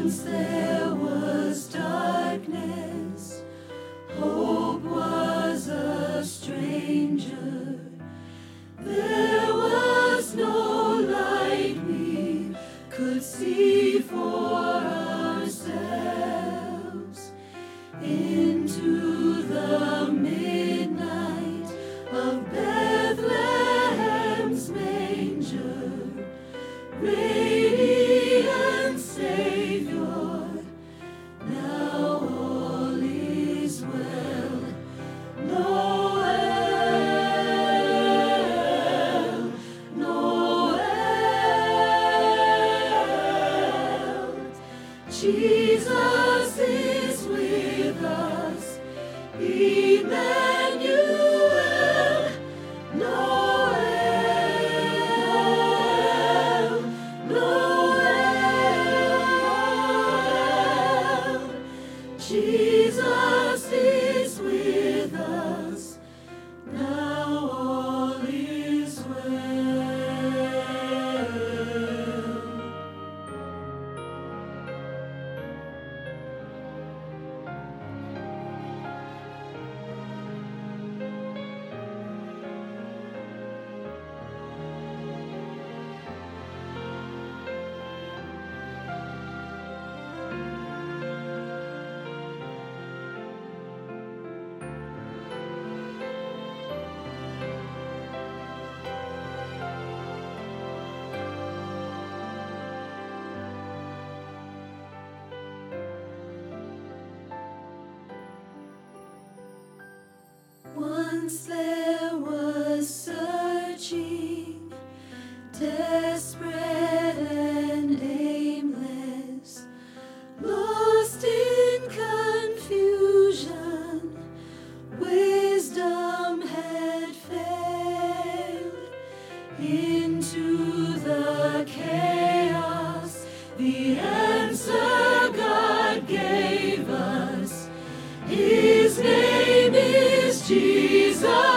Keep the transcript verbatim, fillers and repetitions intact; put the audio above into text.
Once there was darkness, hope was a stranger. There was no light we could see for ourselves. Into the midnight of Bethlehem's manger, radiant Savior, now all is well. Noel, Noel, Jesus is with us, Emmanuel. Noel, Noel, Jesus is with us, now all is well. Once there was searching, desperate and aimless, lost in confusion, wisdom had failed. Into the chaos, the answer God gave us, His name is Jesus.